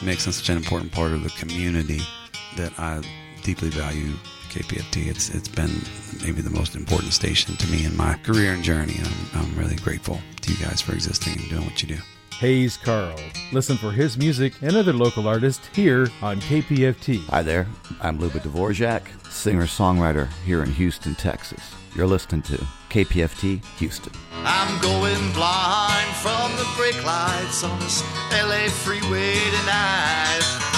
makes us such an important part of the community that I deeply value KPFT. It's been maybe the most important station to me in my career and journey. I'm really grateful to you guys for existing and doing what you do. Hayes Carl. Listen for his music and other local artists here on KPFT. Hi there, I'm Luba Dvorak, singer-songwriter here in Houston, Texas. You're listening to KPFT Houston. I'm going blind from the brake lights on this LA freeway tonight.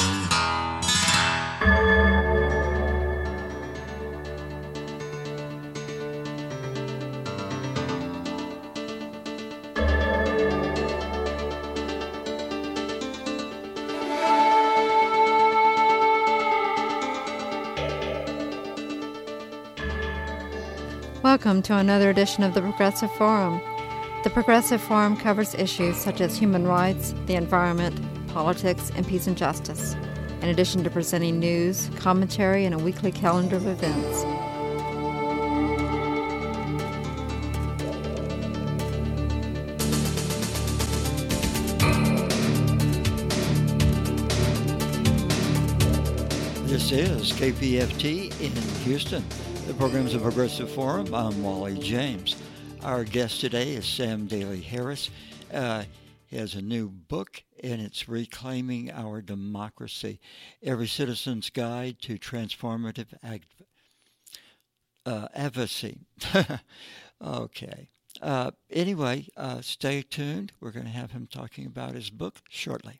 Welcome to another edition of the Progressive Forum. The Progressive Forum covers issues such as human rights, the environment, politics, and peace and justice, in addition to presenting news, commentary, and a weekly calendar of events. This is KPFT in Houston. The program's a Progressive Forum. I'm Wally James. Our guest today is Sam Daly Harris. He has a new book, and it's Reclaiming Our Democracy, Every Citizen's Guide to Transformative Advocacy. Okay. Anyway, stay tuned. We're going to have him talking about his book shortly.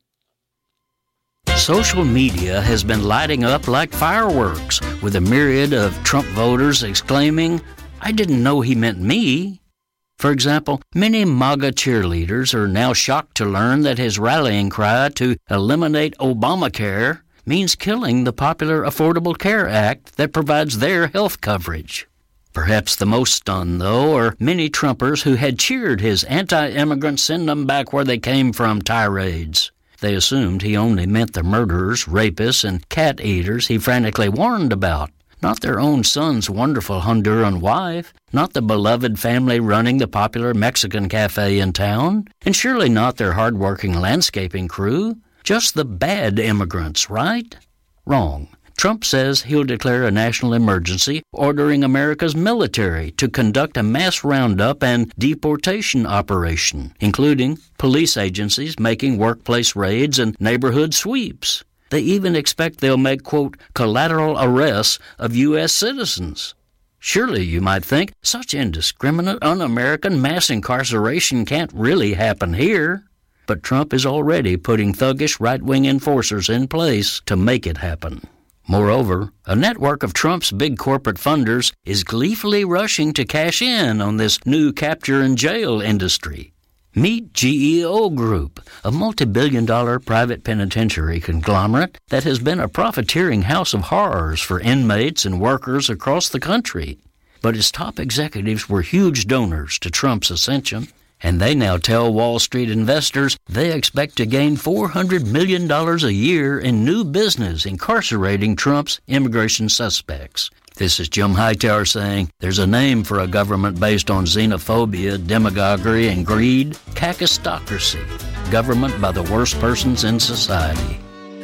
Social media has been lighting up like fireworks, with a myriad of Trump voters exclaiming, "I didn't know he meant me." For example, many MAGA cheerleaders are now shocked to learn that his rallying cry to eliminate Obamacare means killing the popular Affordable Care Act that provides their health coverage. Perhaps the most stunned, though, are many Trumpers who had cheered his anti-immigrant send them back where they came from tirades. They assumed he only meant the murderers, rapists, and cat eaters he frantically warned about, not their own son's wonderful Honduran wife, not the beloved family running the popular Mexican cafe in town, and surely not their hard-working landscaping crew, just the bad immigrants, right? Wrong. Trump says he'll declare a national emergency, ordering America's military to conduct a mass roundup and deportation operation, including police agencies making workplace raids and neighborhood sweeps. They even expect they'll make, quote, collateral arrests of U.S. citizens. Surely, you might think, such indiscriminate, un-American mass incarceration can't really happen here. But Trump is already putting thuggish right-wing enforcers in place to make it happen. Moreover, a network of Trump's big corporate funders is gleefully rushing to cash in on this new capture-and-jail industry. Meet GEO Group, a multi-billion-dollar private penitentiary conglomerate that has been a profiteering house of horrors for inmates and workers across the country. But its top executives were huge donors to Trump's ascension, and they now tell Wall Street investors they expect to gain $400 million a year in new business incarcerating Trump's immigration suspects. This is Jim Hightower saying there's a name for a government based on xenophobia, demagoguery, and greed: kakistocracy, government by the worst persons in society.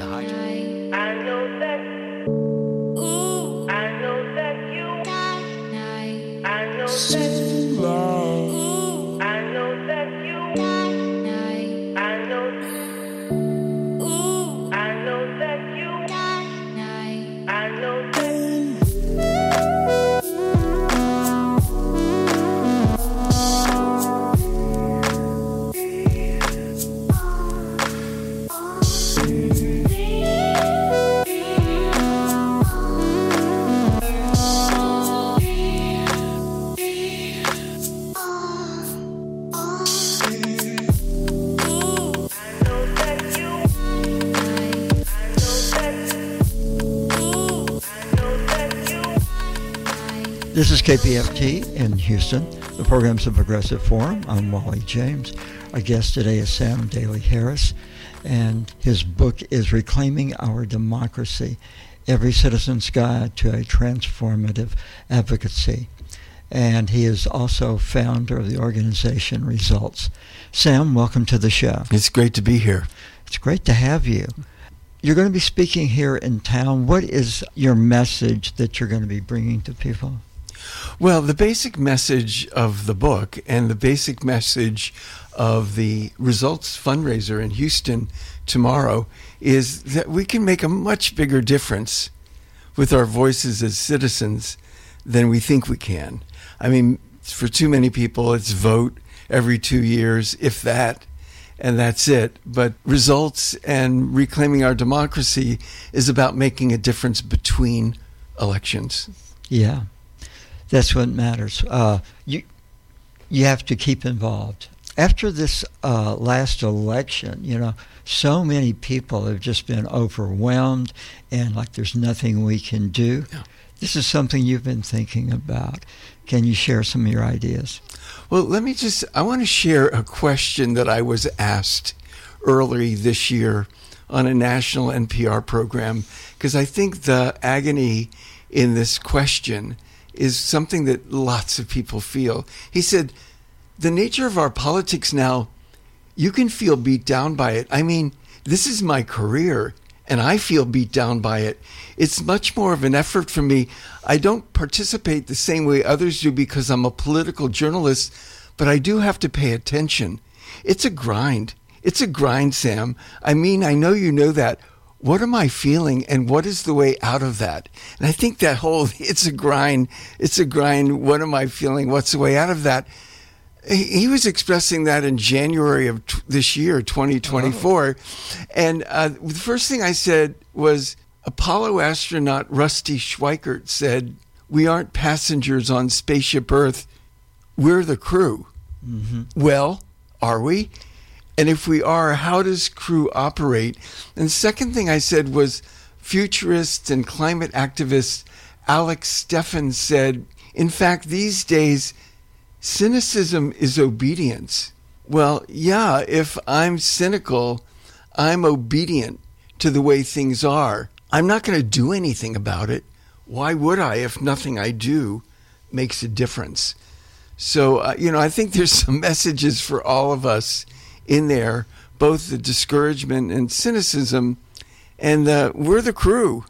This is KPFT in Houston. The program's a Progressive Forum. I'm Wally James. Our guest today is Sam Daly Harris, and his book is Reclaiming Our Democracy, Every Citizen's Guide to a Transformative Advocacy. And he is also founder of the organization Results. Sam, welcome to the show. It's great to be here. It's great to have you. you're going to be speaking here in town. What is your message that you're going to be bringing to people? Well, the basic message of the book and the basic message of the Results fundraiser in Houston tomorrow is that we can make a much bigger difference with our voices as citizens than we think we can. I mean, for too many people, it's vote every 2 years, if that, and that's it. But Results and reclaiming our democracy is about making a difference between elections. Yeah, that's what matters. You have to keep involved. After this last election, so many people have just been overwhelmed and like there's nothing we can do. Yeah. This is something you've been thinking about. Can you share some of your ideas? Well, I want to share a question that I was asked early this year on a national NPR program, because I think the agony in this question is something that lots of people feel. He said, the nature of our politics now, you can feel beat down by it. I mean, this is my career, and I feel beat down by it. It's much more of an effort for me. I don't participate the same way others do because I'm a political journalist, but I do have to pay attention. It's a grind. It's a grind, Sam. I mean, I know you know that. What am I feeling, and what is the way out of that? And I think that whole, it's a grind, what am I feeling, what's the way out of that? He was expressing that in January of this year, 2024. Oh. And the first thing I said was, Apollo astronaut Rusty Schweickart said, we aren't passengers on Spaceship Earth, we're the crew. Mm-hmm. Well, are we? And if we are, how does crew operate? And the second thing I said was, futurist and climate activist Alex Steffen said, in fact, these days, cynicism is obedience. Well, yeah, if I'm cynical, I'm obedient to the way things are. I'm not going to do anything about it. Why would I if nothing I do makes a difference? So, I think there's some messages for all of us in there, both the discouragement and cynicism, and we're the crew.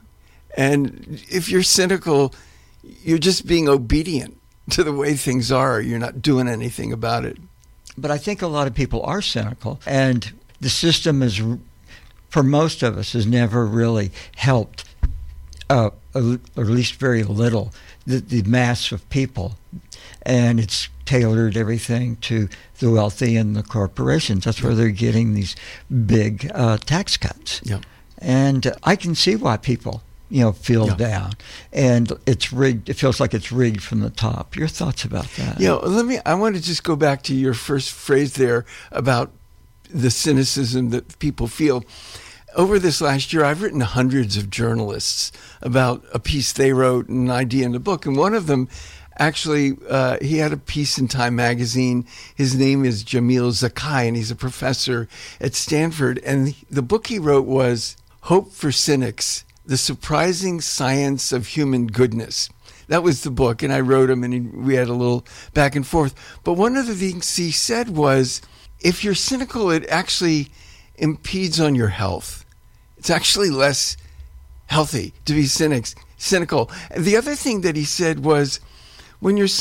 And if you're cynical, you're just being obedient to the way things are. You're not doing anything about it. But I think a lot of people are cynical, and the system is, for most of us, has never really helped, or at least very little, the mass of people. And it's tailored everything to the wealthy and the corporations. That's where they're getting these big tax cuts. Yeah. And I can see why people feel down, and it's rigged. It feels like it's rigged from the top. Your thoughts about that? I want to just go back to your first phrase there about the cynicism that people feel. Over this last year, I've written hundreds of journalists about a piece they wrote, an idea in the book, and one of them, actually, he had a piece in Time magazine. His name is Jamil Zakai, and he's a professor at Stanford. And the book he wrote was Hope for Cynics, The Surprising Science of Human Goodness. That was the book, and I wrote him, and we had a little back and forth. But one of the things he said was, if you're cynical, it actually impedes on your health. It's actually less healthy to be cynical. And the other thing that he said was, when you're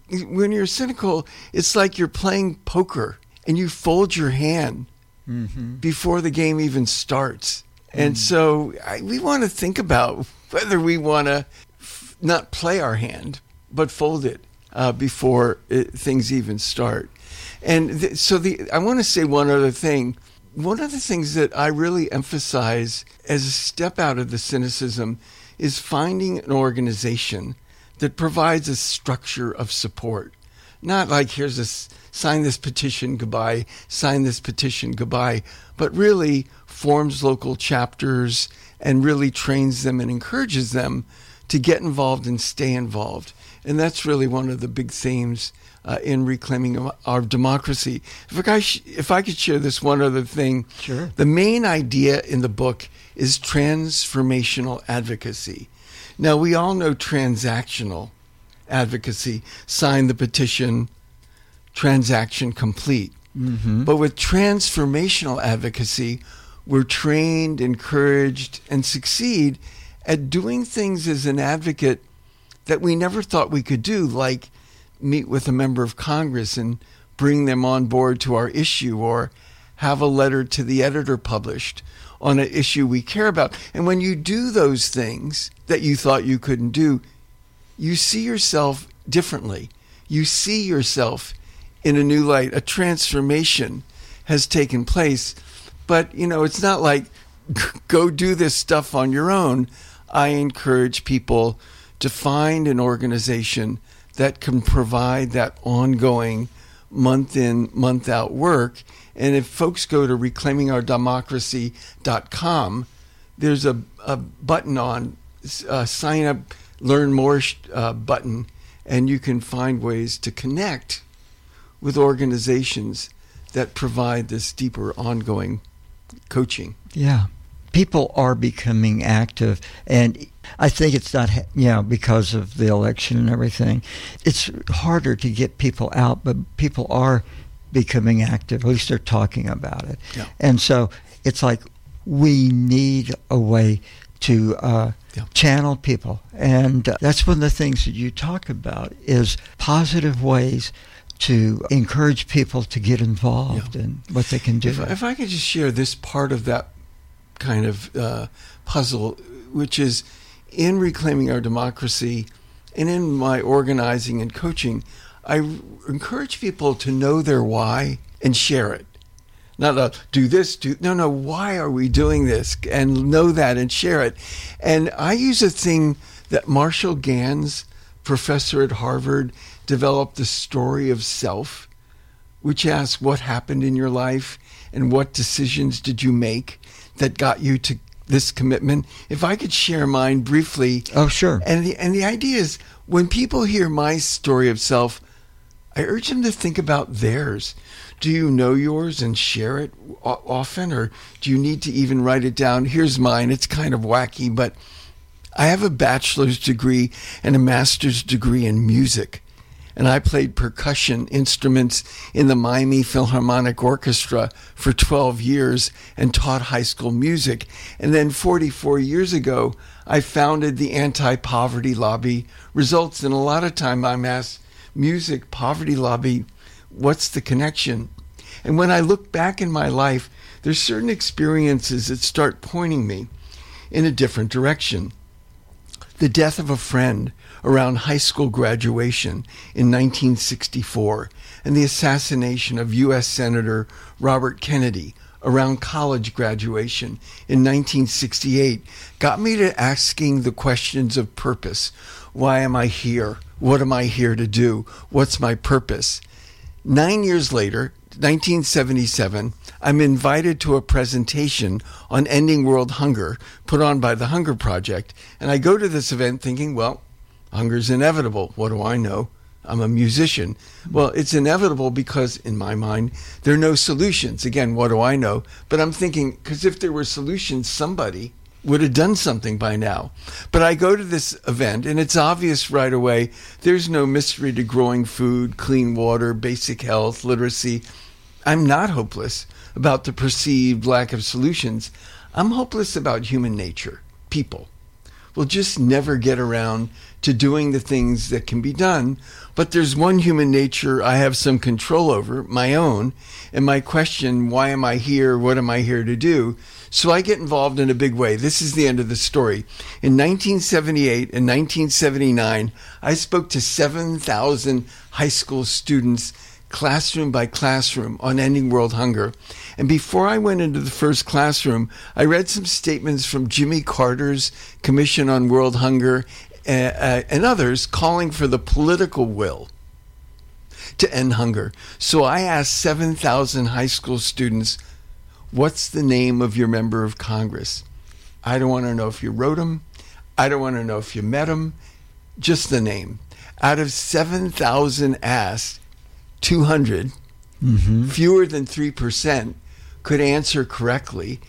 cynical, it's like you're playing poker and you fold your hand before the game even starts. And so we want to think about whether we want to not play our hand, but fold it before things even start. And I want to say one other thing. One of the things that I really emphasize as a step out of the cynicism is finding an organization that provides a structure of support. Not like, here's sign this petition, goodbye, sign this petition, goodbye, but really forms local chapters and really trains them and encourages them to get involved and stay involved. And that's really one of the big themes in reclaiming our democracy. If I could share this one other thing. Sure. The main idea in the book is transformational advocacy. Now, we all know transactional advocacy, sign the petition, transaction complete. Mm-hmm. But with transformational advocacy, we're trained, encouraged, and succeed at doing things as an advocate that we never thought we could do, like meet with a member of Congress and bring them on board to our issue, or have a letter to the editor published on an issue we care about. And when you do those things that you thought you couldn't do, you see yourself differently. You see yourself in a new light. A transformation has taken place. But, it's not like go do this stuff on your own. I encourage people to find an organization that can provide that ongoing month in, month out work. And if folks go to reclaimingourdemocracy.com, there's a button on sign up, learn more button, and you can find ways to connect with organizations that provide this deeper ongoing coaching. Yeah. People are becoming active, and I think it's not, because of the election and everything, it's harder to get people out, but people are becoming active. At least they're talking about it. Yeah. And so it's like we need a way to channel people. And that's one of the things that you talk about is positive ways to encourage people to get involved in what they can do. If I could just share this part of that kind of puzzle, which is in Reclaiming Our Democracy and in my organizing and coaching, I encourage people to know their why and share it. Not do this, no, why are we doing this? And know that and share it. And I use a thing that Marshall Gans, professor at Harvard, developed, the story of self, which asks what happened in your life and what decisions did you make that got you to this commitment. If I could share mine briefly. Oh, sure. And the idea is, when people hear my story of self, I urge them to think about theirs. Do you know yours and share it often, or do you need to even write it down? Here's mine. It's kind of wacky, but I have a bachelor's degree and a master's degree in music. And I played percussion instruments in the Miami Philharmonic Orchestra for 12 years and taught high school music. And then 44 years ago, I founded the Anti-Poverty Lobby. Results in a lot of time I'm asked, music, poverty lobby, what's the connection? And when I look back in my life, there's certain experiences that start pointing me in a different direction. The death of a friend around high school graduation in 1964, and the assassination of U.S. Senator Robert Kennedy around college graduation in 1968 got me to asking the questions of purpose. Why am I here? What am I here to do? What's my purpose? 9 years later, 1977, I'm invited to a presentation on ending world hunger put on by the Hunger Project. And I go to this event thinking, well, hunger's inevitable. What do I know? I'm a musician. Well, it's inevitable because, in my mind, there are no solutions. Again, what do I know? But I'm thinking, because if there were solutions, somebody would have done something by now. But I go to this event, and it's obvious right away, there's no mystery to growing food, clean water, basic health, literacy. I'm not hopeless about the perceived lack of solutions. I'm hopeless about human nature. People will just never get around to doing the things that can be done. But there's one human nature I have some control over, my own, and my question, why am I here? What am I here to do? So I get involved in a big way. This is the end of the story. In 1978 and 1979, I spoke to 7,000 high school students, classroom by classroom, on ending world hunger. And before I went into the first classroom, I read some statements from Jimmy Carter's Commission on World Hunger and others calling for the political will to end hunger. So I asked 7,000 high school students, what's the name of your member of Congress? I don't want to know if you wrote him. I don't want to know if you met him. Just the name. Out of 7,000 asked, 200, fewer than 3%, could answer correctly.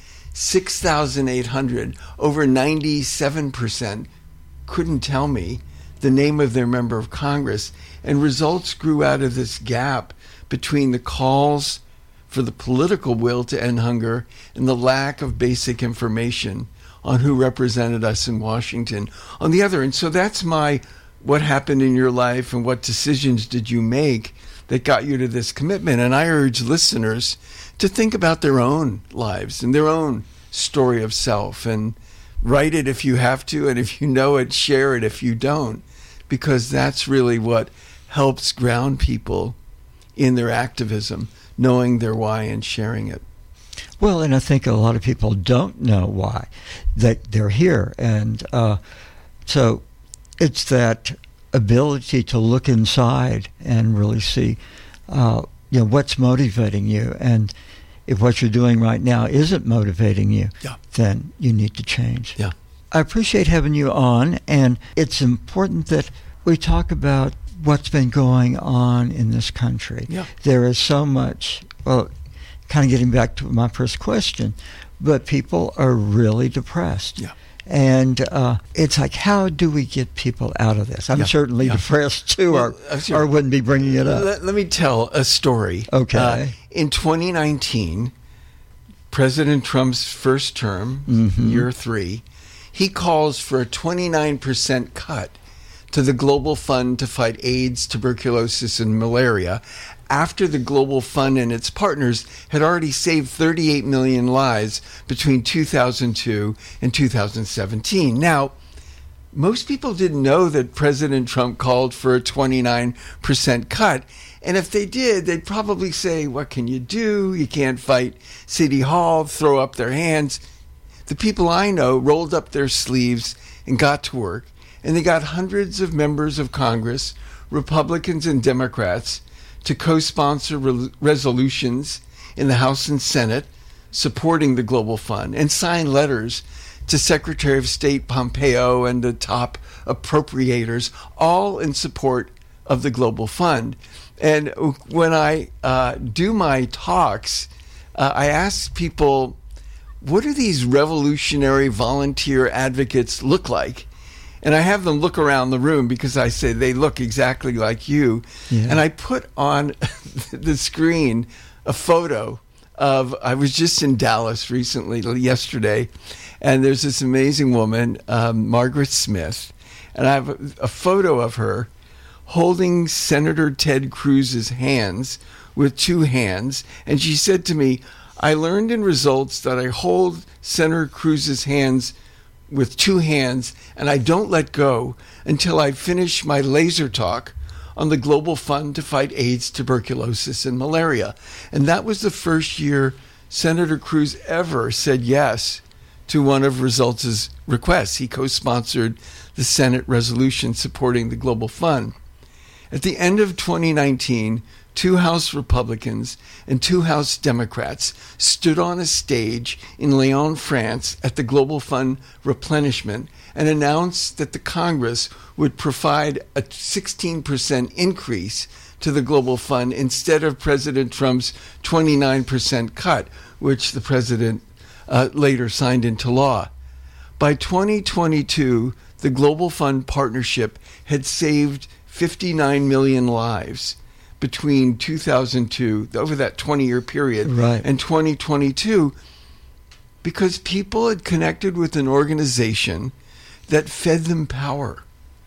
6,800, over 97%, couldn't tell me the name of their member of Congress. And results grew out of this gap between the calls for the political will to end hunger and the lack of basic information on who represented us in Washington on the other. And so that's what happened in your life and what decisions did you make that got you to this commitment. And I urge listeners to think about their own lives and their own story of self, and write it if you have to, and if you know it, share it if you don't, because that's really what helps ground people in their activism, knowing their why and sharing it. Well, and I think a lot of people don't know why that they're here. And so it's that ability to look inside and really see what's motivating you. And if what you're doing right now isn't motivating you, then you need to change. Yeah. I appreciate having you on, and it's important that we talk about what's been going on in this country. Yeah. There is so much, well, kind of getting back to my first question, but people are really depressed. Yeah. And it's like, how do we get people out of this? I'm certainly depressed too, or I wouldn't be bringing it up. Let me tell a story. Okay. In 2019, President Trump's first term, year 3, he calls for a 29% cut to the Global Fund to fight AIDS, tuberculosis, and malaria, after the Global Fund and its partners had already saved 38 million lives between 2002 and 2017. Now, most people didn't know that President Trump called for a 29% cut. And if they did, they'd probably say, what can you do? You can't fight City Hall, throw up their hands. The people I know rolled up their sleeves and got to work. And they got hundreds of members of Congress, Republicans and Democrats, to co-sponsor resolutions in the House and Senate supporting the Global Fund, and sign letters to Secretary of State Pompeo and the top appropriators, all in support of the Global Fund. And when I do my talks, I ask people, what do these revolutionary volunteer advocates look like? And I have them look around the room, because I say they look exactly like you. Yeah. And I put on the screen a photo of, I was just in Dallas recently, yesterday, and there's this amazing woman, Margaret Smith, and I have a photo of her holding Senator Ted Cruz's hands with 2 hands. And she said to me, I learned in results that I hold Senator Cruz's hands with 2 hands, and I don't let go until I finish my laser talk on the Global Fund to fight AIDS, tuberculosis, and malaria. And that was the first year Senator Cruz ever said yes to one of Results' requests. He co-sponsored the Senate resolution supporting the Global Fund. At the end of 2019, 2 House Republicans and 2 House Democrats stood on a stage in Lyon, France, at the Global Fund replenishment, and announced that the Congress would provide a 16% increase to the Global Fund instead of President Trump's 29% cut, which the president later signed into law. By 2022, the Global Fund partnership had saved 59 million lives between 2002, over that 20-year period, and 2022, because people had connected with an organization that fed them power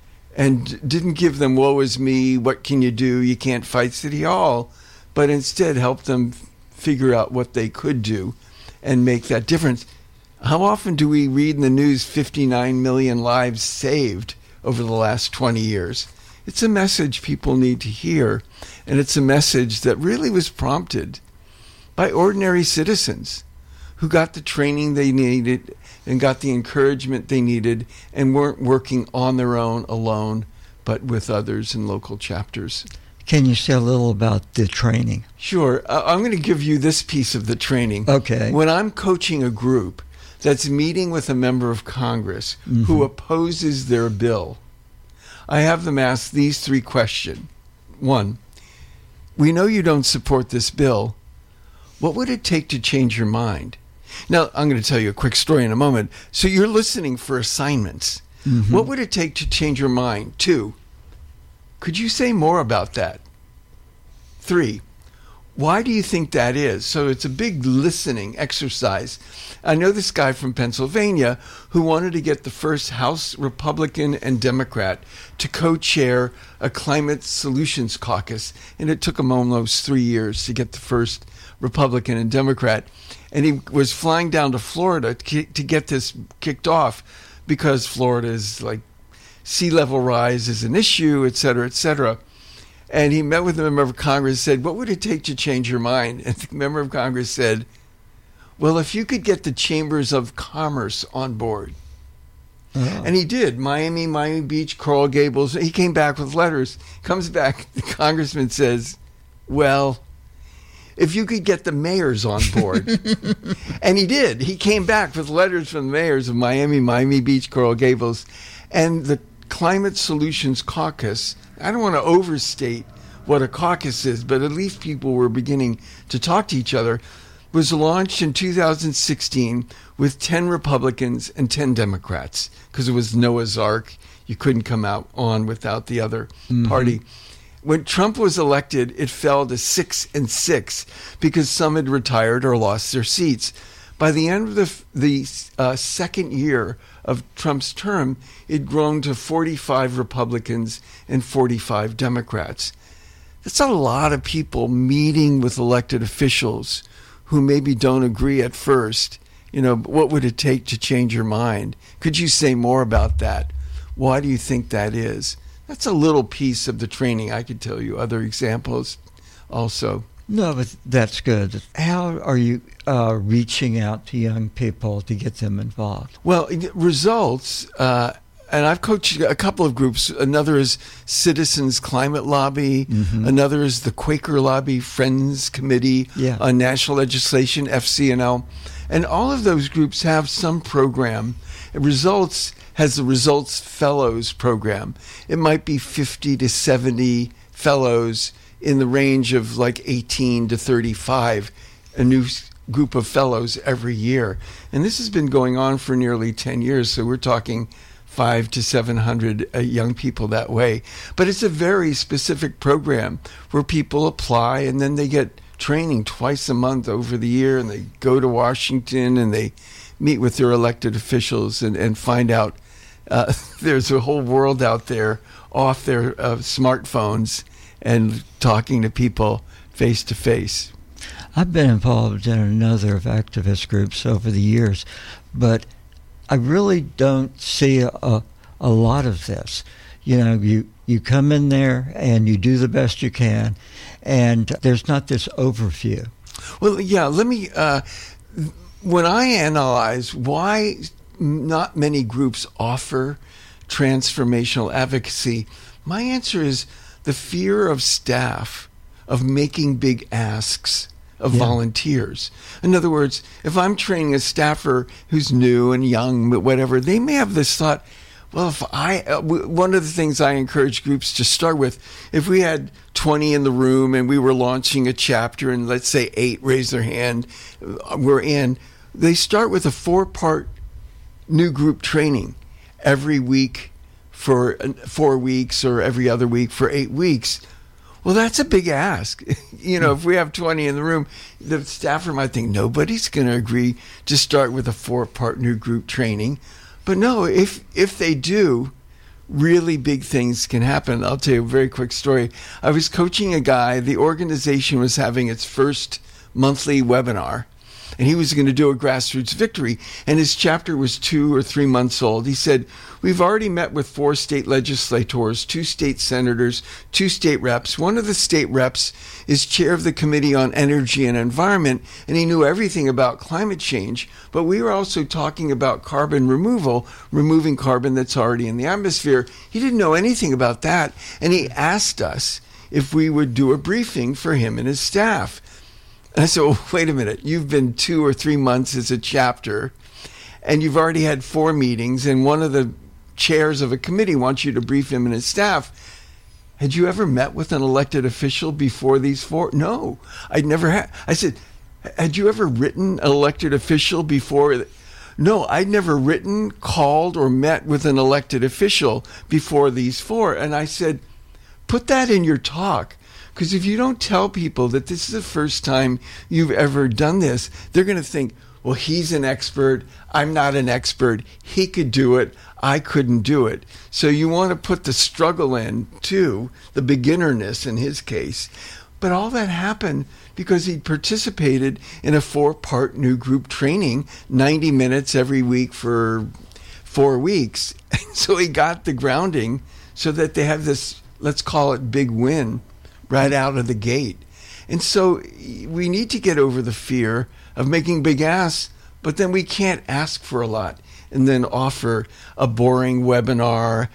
and didn't give them, woe is me, what can you do, you can't fight City Hall, but instead helped them figure out what they could do and make that difference. How often do we read in the news 59 million lives saved over the last 20 years? It's a message people need to hear, and it's a message that really was prompted by ordinary citizens who got the training they needed and got the encouragement they needed and weren't working on their own alone, but with others in local chapters. Can you say a little about the training? Sure. I'm going to give you this piece of the training. Okay. When I'm coaching a group that's meeting with a member of Congress who opposes their bill, I have them ask these 3 questions. 1, we know you don't support this bill. What would it take to change your mind? Now, I'm going to tell you a quick story in a moment. So you're listening for assignments. What would it take to change your mind? 2, could you say more about that? 3, Why do you think that is? So it's a big listening exercise. I know this guy from Pennsylvania who wanted to get the first House Republican and Democrat to co-chair a climate solutions caucus, and it took him almost 3 years to get the first Republican and Democrat. And he was flying down to Florida to get this kicked off because Florida is like sea level rise is an issue, et cetera, et cetera. And he met with a member of Congress and said, what would it take to change your mind? And the member of Congress said, well, if you could get the chambers of commerce on board. Oh. And he did. Miami Beach, Coral Gables. He came back with letters. Comes back, the congressman says, well, if you could get the mayors on board. And he did. He came back with letters from the mayors of Miami Beach, Coral Gables. And the Climate Solutions Caucus, I don't want to overstate what a caucus is, but at least people were beginning to talk to each other, was launched in 2016 with 10 Republicans and 10 Democrats, because it was Noah's Ark. You couldn't come out on without the other party. When Trump was elected, it fell to 6-6 because some had retired or lost their seats. By the end of the second year of Trump's term, it'd grown to 45 Republicans and 45 Democrats. That's a lot of people meeting with elected officials who maybe don't agree at first. You know, what would it take to change your mind? Could you say more about that? Why do you think that is? That's a little piece of the training. I could tell you other examples also. No, but that's good. How are you reaching out to young people to get them involved? Well, results, and I've coached a couple of groups. Another is Citizens Climate Lobby. Another is the Quaker Lobby Friends Committee on National Legislation, FCNL. And all of those groups have some program. Results has the Results Fellows program. It might be 50 to 70 fellows in the range of like 18 to 35, a new group of fellows every year. And this has been going on for nearly 10 years, so we're talking 500 to 700 young people that way. But it's a very specific program where people apply and then they get training twice a month over the year, and they go to Washington and they meet with their elected officials and find out there's a whole world out there off their smartphones and talking to people face to face. I've been involved in a number of activist groups over the years, but I really don't see a lot of this. You know, you come in there and you do the best you can, and there's not this overview. Well, yeah, let me, when I analyze why not many groups offer transformational advocacy, my answer is the fear of staff of making big asks of volunteers. In other words, if I'm training a staffer who's new and young, but whatever, they may have this thought, well, if one of the things I encourage groups to start with, if we had 20 in the room and we were launching a chapter and let's say 8 raise their hand, we're in, they start with a 4-part new group training every week for 4 weeks or every other week for 8 weeks. Well, that's a big ask. You know, if we have 20 in the room, the staffer might think nobody's going to agree to start with a 4-part new group training. But no, if they do, really big things can happen. I'll tell you a very quick story. I was coaching a guy. The organization was having its first monthly webinar, and he was going to do a grassroots victory, and his chapter was 2 or 3 months old. He said, we've already met with 4 state legislators, 2 state senators, 2 state reps. One of the state reps is chair of the Committee on Energy and Environment, and he knew everything about climate change, but we were also talking about carbon removal, removing carbon that's already in the atmosphere. He didn't know anything about that, and he asked us if we would do a briefing for him and his staff. And I said, well, wait a minute, you've been 2 or 3 months as a chapter, and you've already had 4 meetings, and one of the chairs of a committee wants you to brief him and his staff. Had you ever met with an elected official before these 4? No, I'd never had. I said, had you ever written an elected official before? No, I'd never written, called, or met with an elected official before these 4. And I said, put that in your talk. Because if you don't tell people that this is the first time you've ever done this, they're going to think, well, he's an expert. I'm not an expert. He could do it. I couldn't do it. So you want to put the struggle in, too, the beginnerness in his case. But all that happened because he participated in a 4-part new group training, 90 minutes every week for 4 weeks. So he got the grounding so that they have this, let's call it big win, right out of the gate. And so we need to get over the fear of making big asks, but then we can't ask for a lot and then offer a boring webinar,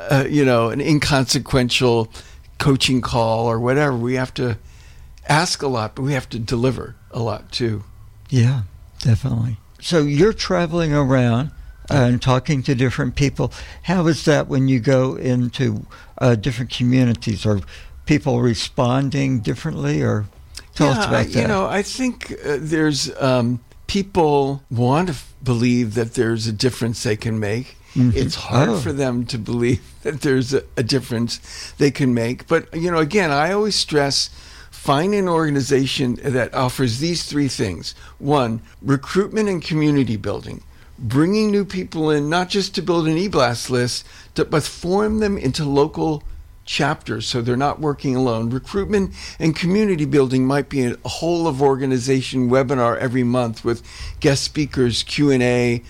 an inconsequential coaching call or whatever. We have to ask a lot, but we have to deliver a lot too. Yeah, definitely. So you're traveling around and talking to different people. How is that when you go into different communities? Are people responding differently, or tell us about that? I think there's people want to believe that there's a difference they can make. Mm-hmm. It's hard for them to believe that there's a difference they can make. But, again, I always stress find an organization that offers these 3 things. 1, recruitment and community building. Bringing new people in, not just to build an e-blast list, but form them into local chapters so they're not working alone. Recruitment and community building might be a whole of organization webinar every month with guest speakers, Q&A,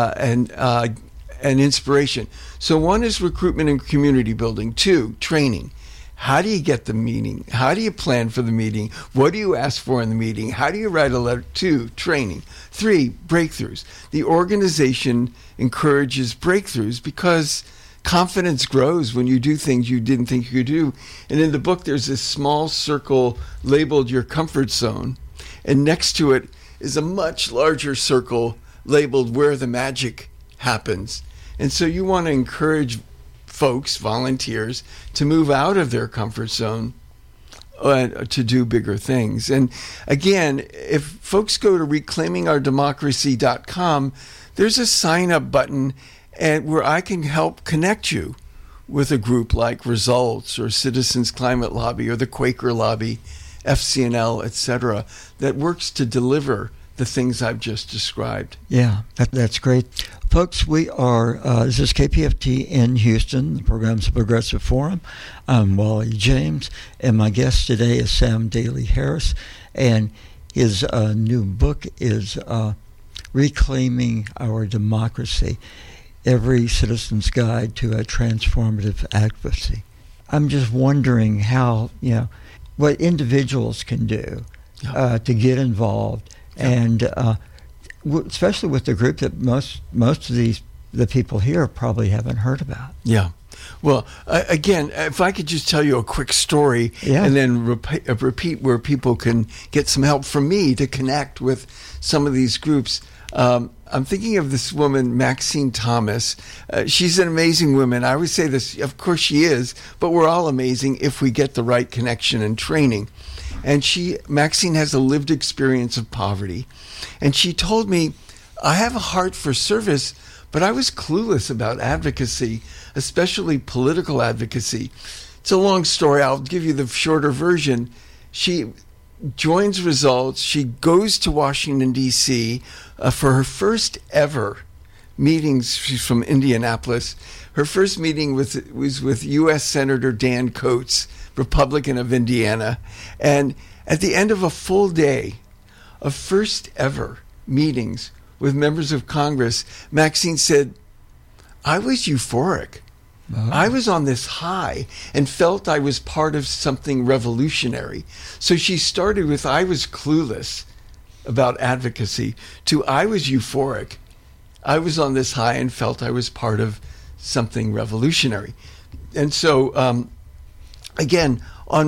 and inspiration. So 1 is recruitment and community building. 2, training. How do you get the meeting? How do you plan for the meeting? What do you ask for in the meeting? How do you write a letter? 2, training. 3, breakthroughs. The organization encourages breakthroughs because confidence grows when you do things you didn't think you could do. And in the book, there's this small circle labeled your comfort zone. And next to it is a much larger circle labeled where the magic happens. And so you want to encourage folks, volunteers, to move out of their comfort zone to do bigger things. And again, if folks go to reclaimingourdemocracy.com, there's a sign-up button where I can help connect you with a group like Results or Citizens Climate Lobby or the Quaker Lobby, FCNL, etc., that works to deliver the things I've just described. Yeah, that's great. Folks, we are, this is KPFT in Houston. The program's a Progressive Forum. I'm Wally James, and my guest today is Sam Daly Harris, and his new book is Reclaiming Our Democracy, Every Citizen's Guide to a Transformative Advocacy. I'm just wondering how, what individuals can do to get involved, and especially with the group that most of the people here probably haven't heard about. Yeah. Well, again, if I could just tell you a quick story and then repeat where people can get some help from me to connect with some of these groups. I'm thinking of this woman, Maxine Thomas. She's an amazing woman. I always say this, of course she is, but we're all amazing if we get the right connection and training. And Maxine has a lived experience of poverty. And she told me, I have a heart for service, but I was clueless about advocacy, especially political advocacy. It's a long story. I'll give you the shorter version. She joins Results. She goes to Washington, D.C. For her first ever meetings. She's from Indianapolis. Her first meeting was with U.S. Senator Dan Coates, Republican of Indiana. And at the end of a full day of first ever meetings with members of Congress, Maxine said, I was euphoric. I was on this high and felt I was part of something revolutionary. So she started with, I was clueless about advocacy, to I was euphoric. I was on this high and felt I was part of something revolutionary. And so, again, on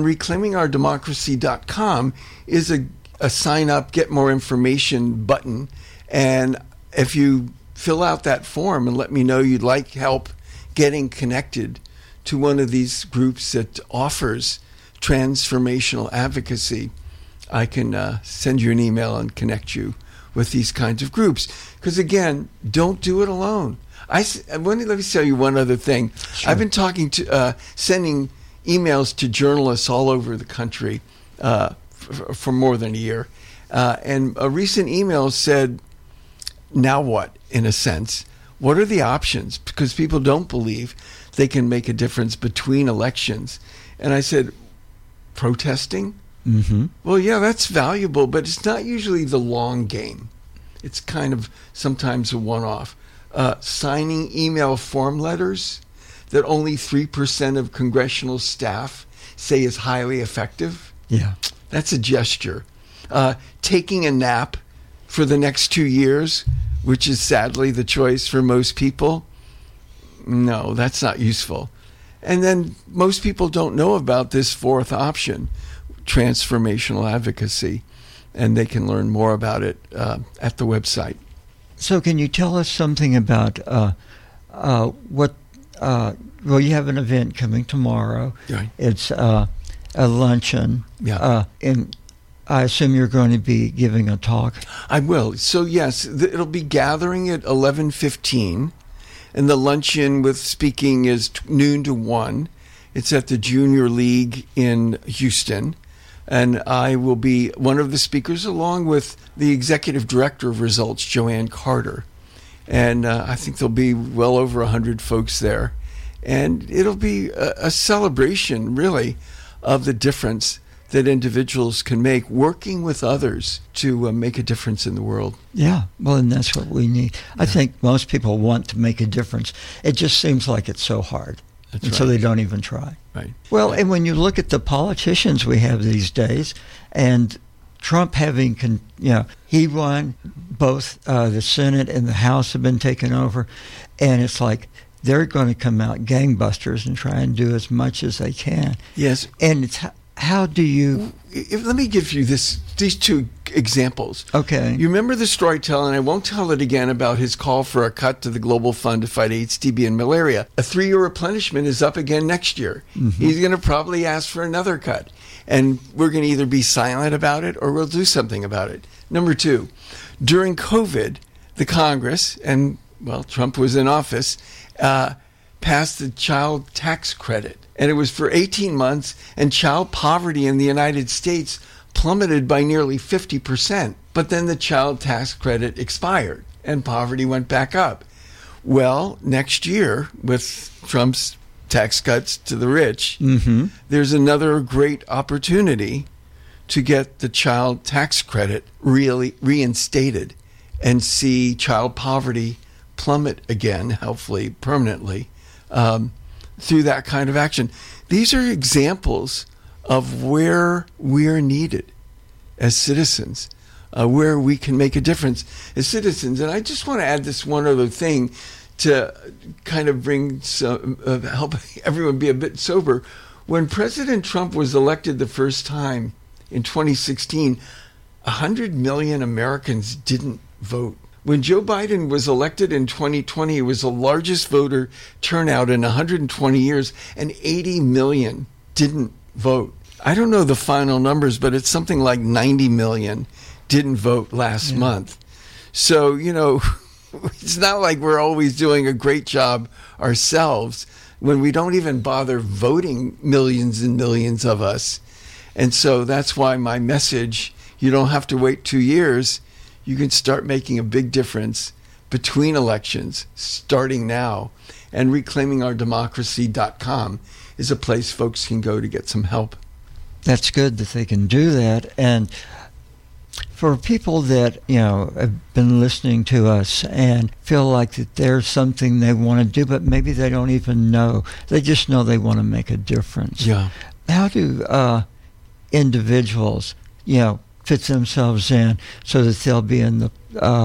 reclaimingourdemocracy.com is a sign up, get more information button. And if you fill out that form and let me know you'd like help getting connected to one of these groups that offers transformational advocacy, I can send you an email and connect you with these kinds of groups. Because again, don't do it alone. Let me tell you one other thing. Sure. I've been talking to, sending emails to journalists all over the country for more than a year. And a recent email said, now what, in a sense? What are the options? Because people don't believe they can make a difference between elections. And I said, protesting? Mm-hmm. Well, yeah, that's valuable, but it's not usually the long game. It's kind of sometimes a one-off. Signing email form letters that only 3% of congressional staff say is highly effective. Yeah. That's a gesture. Taking a nap for the next 2 years, which is sadly the choice for most people. No, that's not useful. And then most people don't know about this fourth option, transformational advocacy, and they can learn more about it at the website. So can you tell us something about what, well, you have an event coming tomorrow. Right. It's a luncheon. Yeah. And I assume you're going to be giving a talk. I will. So yes, it'll be gathering at 11:15, and the luncheon with speaking is noon to 1. It's at the Junior League in Houston, and I will be one of the speakers along with the executive director of Results, Joanne Carter. And I think there'll be well over 100 folks there. And it'll be a celebration, really, of the difference that individuals can make working with others to make a difference in the world. Yeah, well, and that's what we need. Yeah. I think most people want to make a difference. It just seems like it's so hard. That's and right. So they don't even try. Right. Well, and when you look at the politicians we have these days, and Trump having, he won both the Senate and the House have been taken over, and it's like they're going to come out gangbusters and try and do as much as they can. Yes. And it's how do you... Let me give you these two examples. Okay. You remember the storytelling, and I won't tell it again, about his call for a cut to the Global Fund to fight AIDS, TB, and malaria. A 3-year replenishment is up again next year. Mm-hmm. He's going to probably ask for another cut. And we're going to either be silent about it or we'll do something about it. Number 2, during COVID, the Congress, and, well, Trump was in office, passed the child tax credit. And it was for 18 months, and child poverty in the United States plummeted by nearly 50%. But then the child tax credit expired, and poverty went back up. Well, next year, with Trump's tax cuts to the rich, mm-hmm. there's another great opportunity to get the child tax credit really reinstated and see child poverty plummet again, hopefully permanently, through that kind of action. These are examples of where we're needed as citizens, where we can make a difference as citizens. And I just want to add this one other thing to kind of bring some, help everyone be a bit sober. When President Trump was elected the first time in 2016, 100 million Americans didn't vote. When Joe Biden was elected in 2020, it was the largest voter turnout in 120 years, and 80 million didn't vote. I don't know the final numbers, but it's something like 90 million didn't vote last month. So, it's not like we're always doing a great job ourselves when we don't even bother voting, millions and millions of us. And so that's why my message, you don't have to wait 2 years. You can start making a big difference between elections starting now. And reclaimingourdemocracy.com is a place folks can go to get some help. That's good that they can do that. And for people that, have been listening to us and feel like that there's something they want to do, but maybe they don't even know. They just know they want to make a difference. Yeah. How do individuals, fit themselves in so that they'll be in the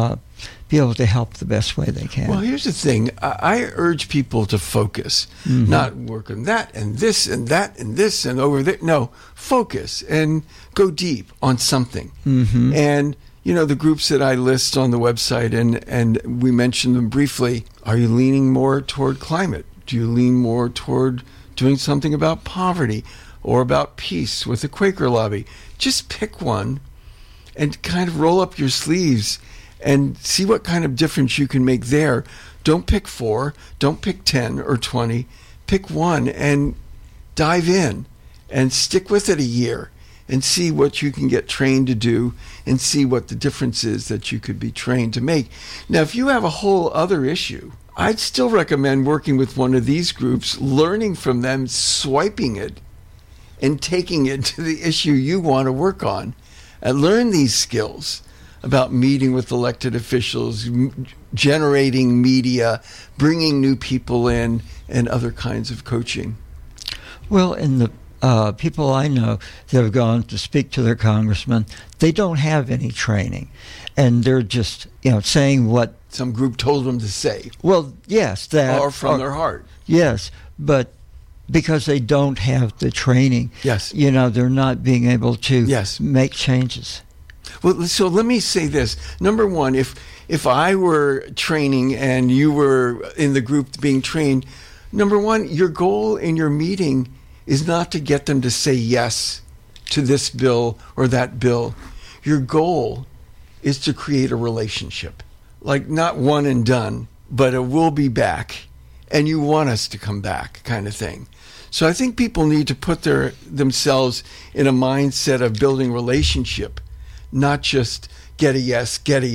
be able to help the best way they can? Well, here's the thing. I urge people to focus, mm-hmm. not work on that and this and that and this and over there. No, focus and go deep on something. Mm-hmm. And, the groups that I list on the website, and we mentioned them briefly. Are you leaning more toward climate? Do you lean more toward doing something about poverty or about peace with the Quaker lobby? Just pick one and kind of roll up your sleeves and see what kind of difference you can make there. Don't pick 4, don't pick 10 or 20. Pick one and dive in and stick with it a year and see what you can get trained to do and see what the difference is that you could be trained to make. Now, if you have a whole other issue, I'd still recommend working with one of these groups, learning from them, swiping it, and taking it to the issue you want to work on. And learn these skills about meeting with elected officials, generating media, bringing new people in, and other kinds of coaching. Well, in the people I know that have gone to speak to their congressman, they don't have any training, and they're just saying what some group told them to say. Well, yes, that or from their heart. Yes, but because they don't have the training, yes, they're not being able to make changes. Well, so let me say this. Number one, if I were training and you were in the group being trained, number one, your goal in your meeting is not to get them to say yes to this bill or that bill. Your goal is to create a relationship. Like not one and done, but a we'll be back and you want us to come back kind of thing. So I think people need to put themselves in a mindset of building relationship, not just get a yes,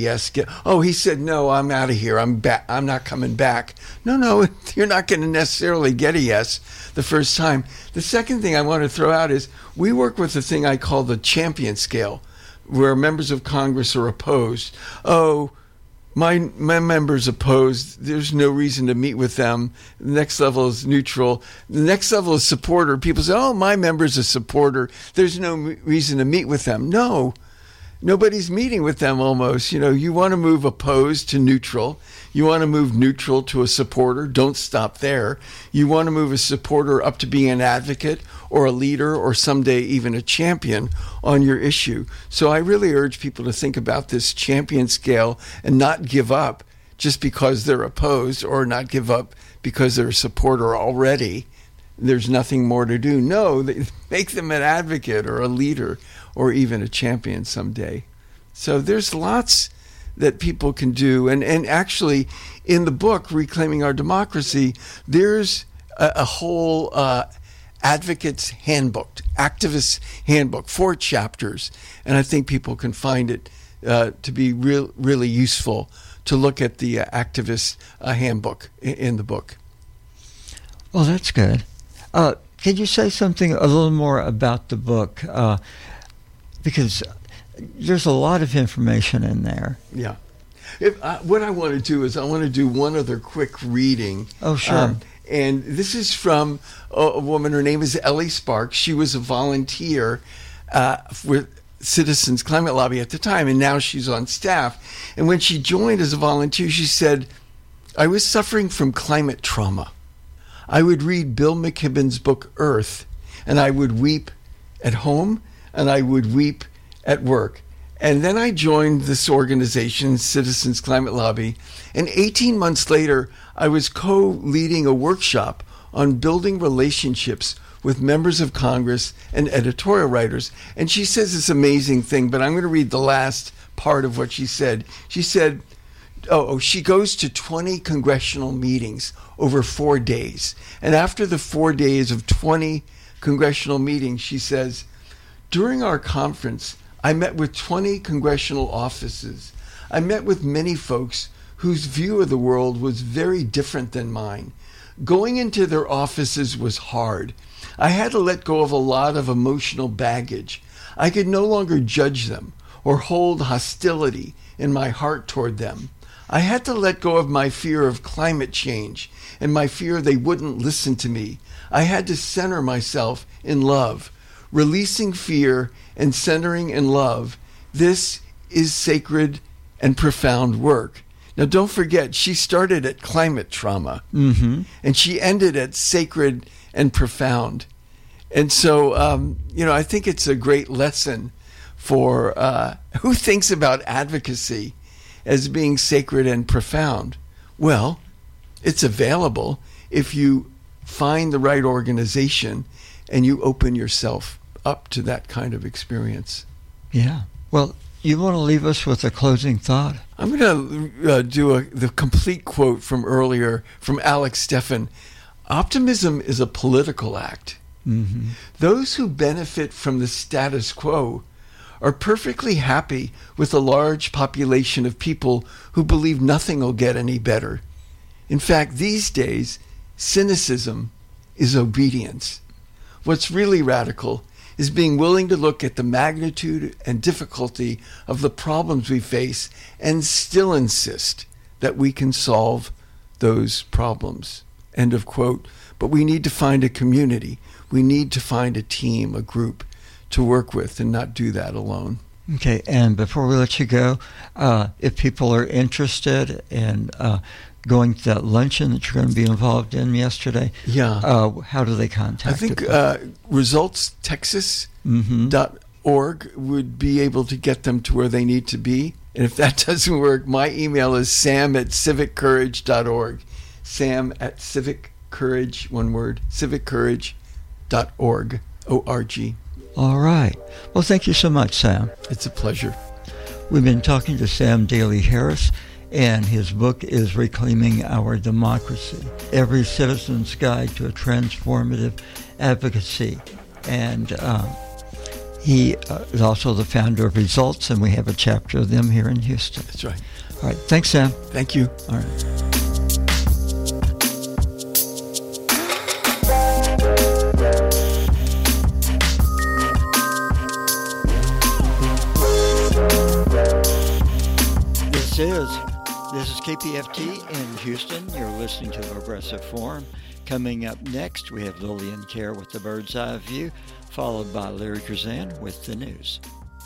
oh, he said no, I'm out of here, I'm not coming back. No, you're not going to necessarily get a yes the first time. The second thing I want to throw out is we work with the thing I call the champion scale, where members of Congress are opposed. Oh, my members opposed, there's no reason to meet with them. The next level is neutral. The next level is supporter. People say, oh, my member's a supporter, there's no reason to meet with them. No, nobody's meeting with them almost. You want to move opposed to neutral. You want to move neutral to a supporter. Don't stop there. You want to move a supporter up to being an advocate or a leader or someday even a champion on your issue. So I really urge people to think about this champion scale and not give up just because they're opposed, or not give up because they're a supporter already. There's nothing more to do. No, make them an advocate or a leader or even a champion someday. So there's lots that people can do. And actually, in the book, Reclaiming Our Democracy, there's a whole advocate's handbook, activist handbook, 4 chapters. And I think people can find it to be really useful to look at the activist handbook in the book. Well, that's good. Can you say something a little more about the book? Because there's a lot of information in there. Yeah. What I want to do is I want to do one other quick reading. Oh, sure. And this is from a woman. Her name is Ellie Sparks. She was a volunteer with Citizens Climate Lobby at the time, and now she's on staff. And when she joined as a volunteer, she said, I was suffering from climate trauma. I would read Bill McKibben's book, Earth, and I would weep at home, and I would weep at work. And then I joined this organization, Citizens Climate Lobby, and 18 months later, I was co-leading a workshop on building relationships with members of Congress and editorial writers. And she says this amazing thing, but I'm going to read the last part of what she said. She said, she goes to 20 congressional meetings over 4 days. And after the 4 days of 20 congressional meetings, she says, during our conference, I met with 20 congressional offices. I met with many folks whose view of the world was very different than mine. Going into their offices was hard. I had to let go of a lot of emotional baggage. I could no longer judge them or hold hostility in my heart toward them. I had to let go of my fear of climate change and my fear they wouldn't listen to me. I had to center myself in love. Releasing fear and centering in love, this is sacred and profound work. Now, don't forget, she started at climate trauma, and she ended at sacred and profound. And so, I think it's a great lesson for who thinks about advocacy as being sacred and profound. Well, it's available if you find the right organization and you open yourself up to that kind of experience. Yeah. Well, you want to leave us with a closing thought? I'm going to do the complete quote from earlier from Alex Steffen. Optimism is a political act. Mm-hmm. Those who benefit from the status quo are perfectly happy with a large population of people who believe nothing will get any better. In fact, these days, cynicism is obedience. What's really radical is being willing to look at the magnitude and difficulty of the problems we face and still insist that we can solve those problems. End of quote. But we need to find a community. We need to find a team, a group to work with, and not do that alone. Okay, and before we let you go, if people are interested in going to that luncheon that you're going to be involved in yesterday, how do they contact you? I think resultstexas.org would be able to get them to where they need to be. And if that doesn't work, my email is sam@civiccourage.org. sam@civiccourage, one word, civiccourage.org, O-R-G. All right. Well, thank you so much, Sam. It's a pleasure. We've been talking to Sam Daly Harris, and his book is Reclaiming Our Democracy, Every Citizen's Guide to a Transformative Advocacy. And he is also the founder of Results, and we have a chapter of them here in Houston. That's right. All right. Thanks, Sam. Thank you. All right. This is KPFT in Houston. You're listening to the Progressive Forum. Coming up next, we have Lillian Kerr with the Bird's Eye View, followed by Larry Curzan with the news.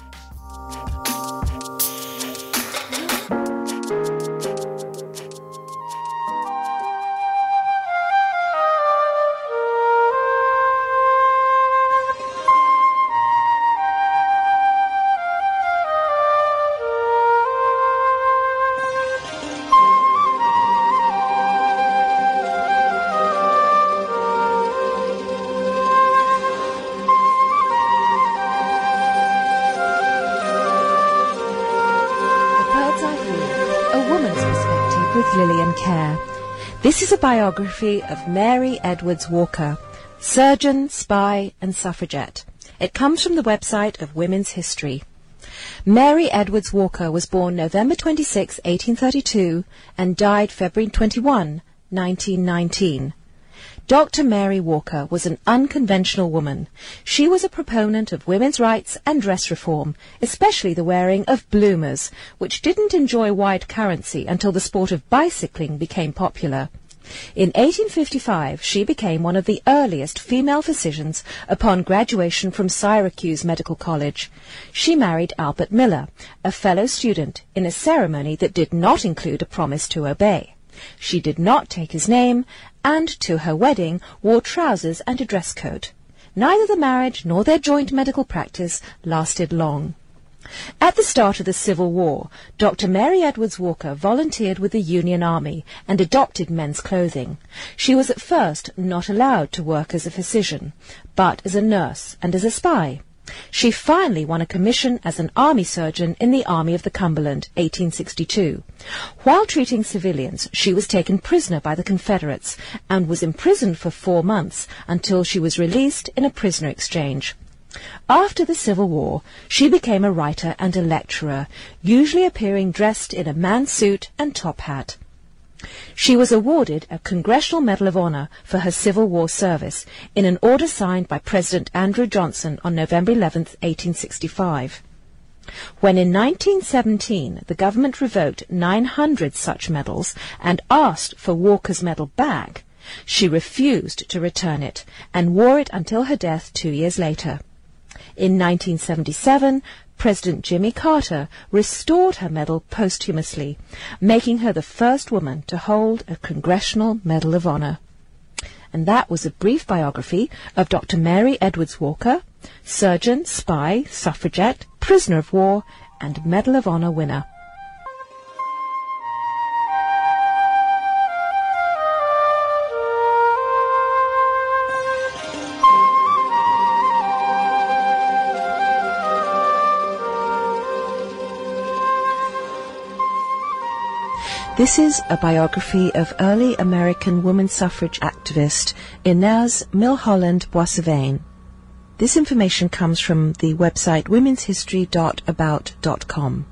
Lillian Kerr. This is a biography of Mary Edwards Walker, surgeon, spy, and suffragette. It comes from the website of Women's History. Mary Edwards Walker was born November 26, 1832, and died February 21, 1919. Dr. Mary Walker was an unconventional woman. She was a proponent of women's rights and dress reform, especially the wearing of bloomers, which didn't enjoy wide currency until the sport of bicycling became popular. In 1855, she became one of the earliest female physicians upon graduation from Syracuse Medical College. She married Albert Miller, a fellow student, in a ceremony that did not include a promise to obey. She did not take his name, and to her wedding wore trousers and a dress coat. Neither the marriage nor their joint medical practice lasted long. At the start of the Civil War, Dr. Mary Edwards Walker volunteered with the Union Army and adopted men's clothing. She was at first not allowed to work as a physician, but as a nurse and as a spy. She finally won a commission as an army surgeon in the Army of the Cumberland, 1862. While treating civilians, she was taken prisoner by the Confederates and was imprisoned for 4 months until she was released in a prisoner exchange. After the Civil War, she became a writer and a lecturer, usually appearing dressed in a man's suit and top hat. She was awarded a Congressional Medal of Honor for her Civil War service in an order signed by President Andrew Johnson on November 11, 1865. When in 1917 the government revoked 900 such medals and asked for Walker's medal back, she refused to return it and wore it until her death 2 years later. In 1977, President Jimmy Carter restored her medal posthumously, making her the first woman to hold a Congressional Medal of Honor. And that was a brief biography of Dr. Mary Edwards Walker, surgeon, spy, suffragette, prisoner of war, and Medal of Honor winner. This is a biography of early American woman suffrage activist Inez Milholland Boissevain. This information comes from the website womenshistory.about.com.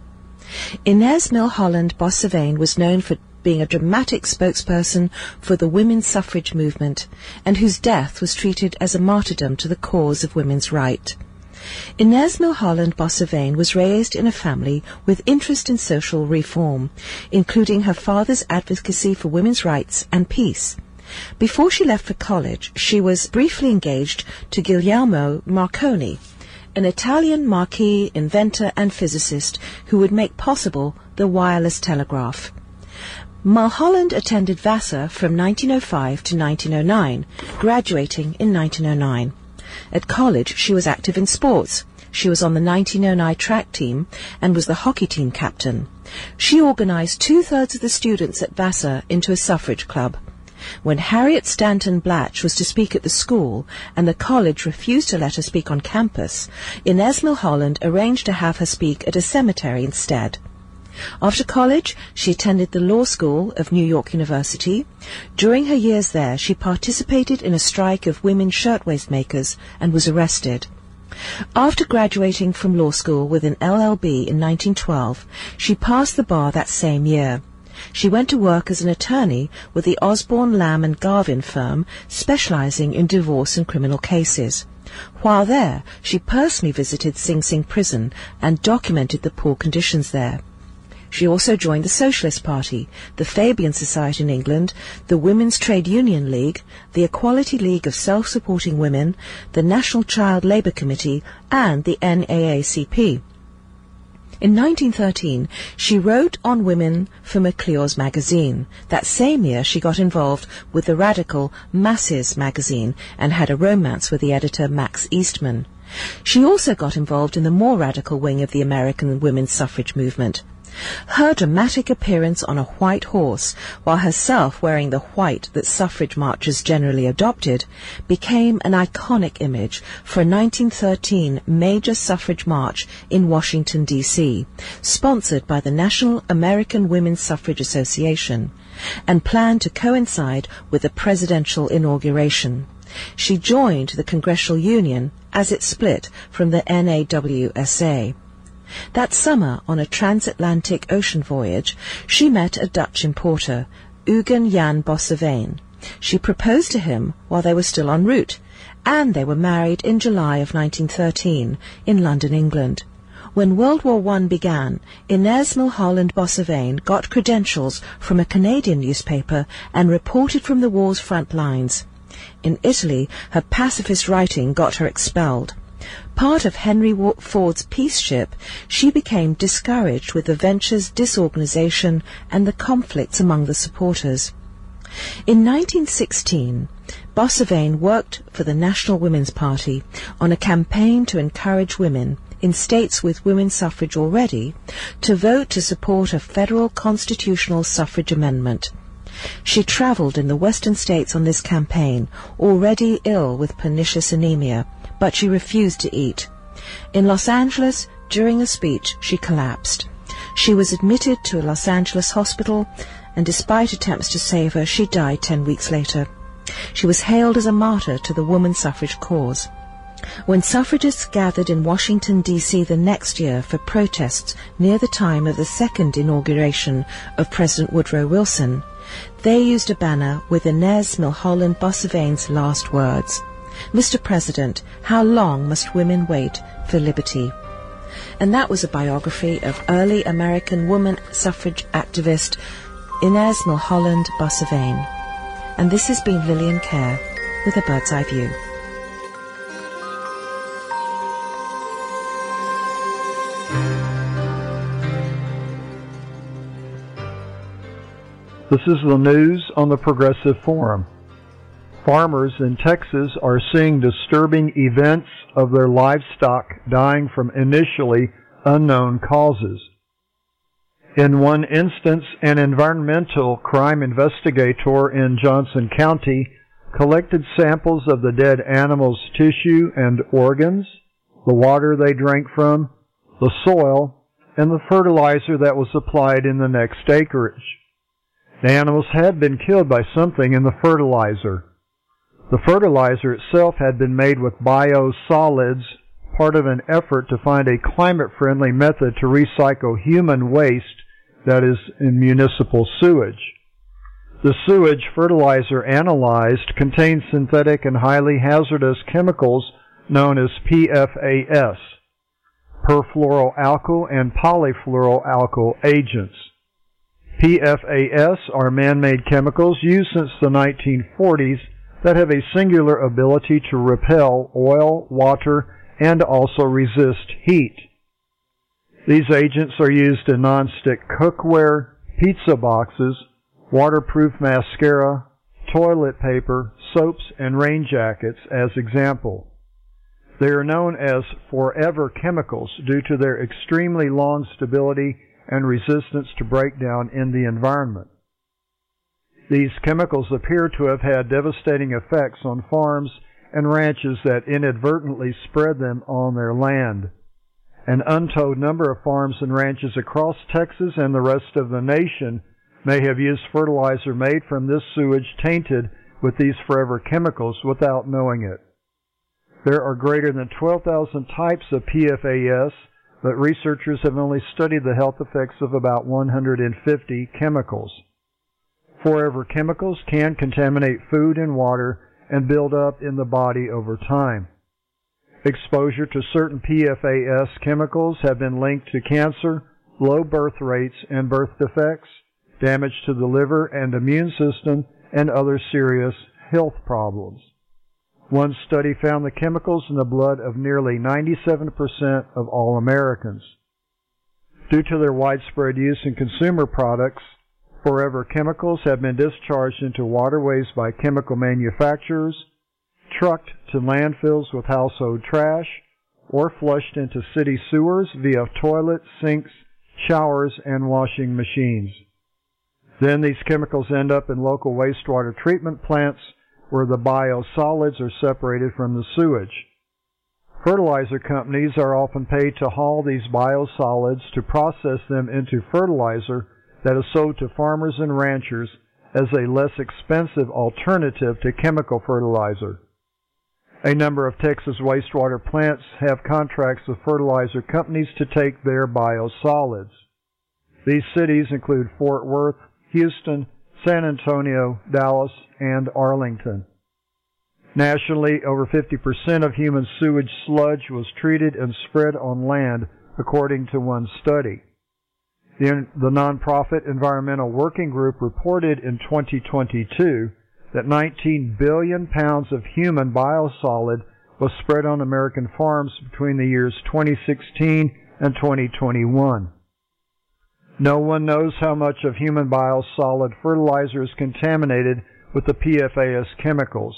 Inez Milholland Boissevain was known for being a dramatic spokesperson for the women's suffrage movement, and whose death was treated as a martyrdom to the cause of women's right. Inez Milholland Boissevain was raised in a family with interest in social reform, including her father's advocacy for women's rights and peace. Before she left for college, she was briefly engaged to Guglielmo Marconi, an Italian marquis, inventor and physicist who would make possible the wireless telegraph. Milholland attended Vassar from 1905 to 1909, graduating in 1909. At college, she was active in sports. She was on the 1909 track team and was the hockey team captain. She organized 2/3 of the students at Vassar into a suffrage club. When Harriet Stanton Blatch was to speak at the school and the college refused to let her speak on campus, Inez Milholland arranged to have her speak at a cemetery instead. After college, she attended the law school of New York University. During her years there, she participated in a strike of women shirtwaist makers and was arrested. After graduating from law school with an LLB in 1912, she passed the bar that same year. She went to work as an attorney with the Osborne, Lamb and Garvin firm, specializing in divorce and criminal cases. While there, she personally visited Sing Sing prison and documented the poor conditions there. She also joined the Socialist Party, the Fabian Society in England, the Women's Trade Union League, the Equality League of Self-Supporting Women, the National Child Labour Committee, and the NAACP. In 1913, she wrote on women for McClure's magazine. That same year, she got involved with the radical Masses magazine and had a romance with the editor Max Eastman. She also got involved in the more radical wing of the American women's suffrage movement. Her dramatic appearance on a white horse, while herself wearing the white that suffrage marchers generally adopted, became an iconic image for a 1913 major suffrage march in Washington, D.C., sponsored by the National American Women's Suffrage Association, and planned to coincide with the presidential inauguration. She joined the Congressional Union as it split from the NAWSA. That summer, on a transatlantic ocean voyage, she met a Dutch importer, Eugen Jan Boissevain. She proposed to him while they were still en route, and they were married in July of 1913 in London, England. When World War I began, Inez Milholland Boissevain got credentials from a Canadian newspaper and reported from the war's front lines. In Italy, her pacifist writing got her expelled. Part of Henry Ford's peace ship, she became discouraged with the venture's disorganization and the conflicts among the supporters. In 1916, Boissevain worked for the National Women's Party on a campaign to encourage women, in states with women's suffrage already, to vote to support a federal constitutional suffrage amendment. She travelled in the western states on this campaign, already ill with pernicious anemia, but she refused to eat. In Los Angeles, during a speech, she collapsed. She was admitted to a Los Angeles hospital, and despite attempts to save her, she died 10 weeks later. She was hailed as a martyr to the woman suffrage cause. When suffragists gathered in Washington, D.C. the next year for protests near the time of the second inauguration of President Woodrow Wilson, they used a banner with Inez Milholland Boissevain's last words, "Mr. President, how long must women wait for liberty?" And that was a biography of early American woman suffrage activist Inez Milholland Boissevain. And this has been Lillian Kerr with a Bird's Eye View. This is the news on the Progressive Forum. Farmers in Texas are seeing disturbing events of their livestock dying from initially unknown causes. In one instance, an environmental crime investigator in Johnson County collected samples of the dead animals' tissue and organs, the water they drank from, the soil, and the fertilizer that was applied in the next acreage. The animals had been killed by something in the fertilizer. The fertilizer itself had been made with biosolids, part of an effort to find a climate-friendly method to recycle human waste that is in municipal sewage. The sewage fertilizer analyzed contained synthetic and highly hazardous chemicals known as PFAS, perfluoroalkyl and polyfluoroalkyl agents. PFAS are man-made chemicals used since the 1940s that have a singular ability to repel oil, water, and also resist heat. These agents are used in non-stick cookware, pizza boxes, waterproof mascara, toilet paper, soaps, and rain jackets as example. They are known as forever chemicals due to their extremely long stability and resistance to breakdown in the environment. These chemicals appear to have had devastating effects on farms and ranches that inadvertently spread them on their land. An untold number of farms and ranches across Texas and the rest of the nation may have used fertilizer made from this sewage tainted with these forever chemicals without knowing it. There are greater than 12,000 types of PFAS, but researchers have only studied the health effects of about 150 chemicals. Forever chemicals can contaminate food and water and build up in the body over time. Exposure to certain PFAS chemicals have been linked to cancer, low birth rates and birth defects, damage to the liver and immune system, and other serious health problems. One study found the chemicals in the blood of nearly 97% of all Americans. Due to their widespread use in consumer products, forever chemicals have been discharged into waterways by chemical manufacturers, trucked to landfills with household trash, or flushed into city sewers via toilets, sinks, showers, and washing machines. Then these chemicals end up in local wastewater treatment plants where the biosolids are separated from the sewage. Fertilizer companies are often paid to haul these biosolids to process them into fertilizer that is sold to farmers and ranchers as a less expensive alternative to chemical fertilizer. A number of Texas wastewater plants have contracts with fertilizer companies to take their biosolids. These cities include Fort Worth, Houston, San Antonio, Dallas, and Arlington. Nationally, over 50% of human sewage sludge was treated and spread on land, according to one study. The nonprofit Environmental Working Group reported in 2022 that 19 billion pounds of human biosolid was spread on American farms between the years 2016 and 2021. No one knows how much of human biosolid fertilizer is contaminated with the PFAS chemicals.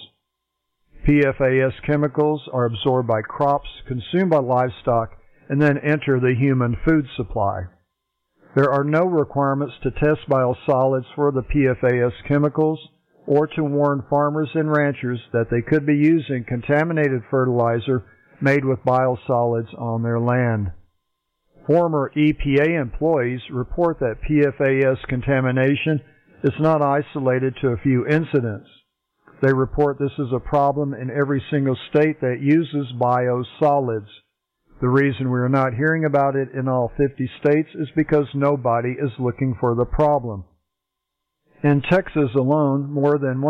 PFAS chemicals are absorbed by crops, consumed by livestock, and then enter the human food supply. There are no requirements to test biosolids for the PFAS chemicals or to warn farmers and ranchers that they could be using contaminated fertilizer made with biosolids on their land. Former EPA employees report that PFAS contamination is not isolated to a few incidents. They report this is a problem in every single state that uses biosolids. The reason we are not hearing about it in all 50 states is because nobody is looking for the problem. In Texas alone, more than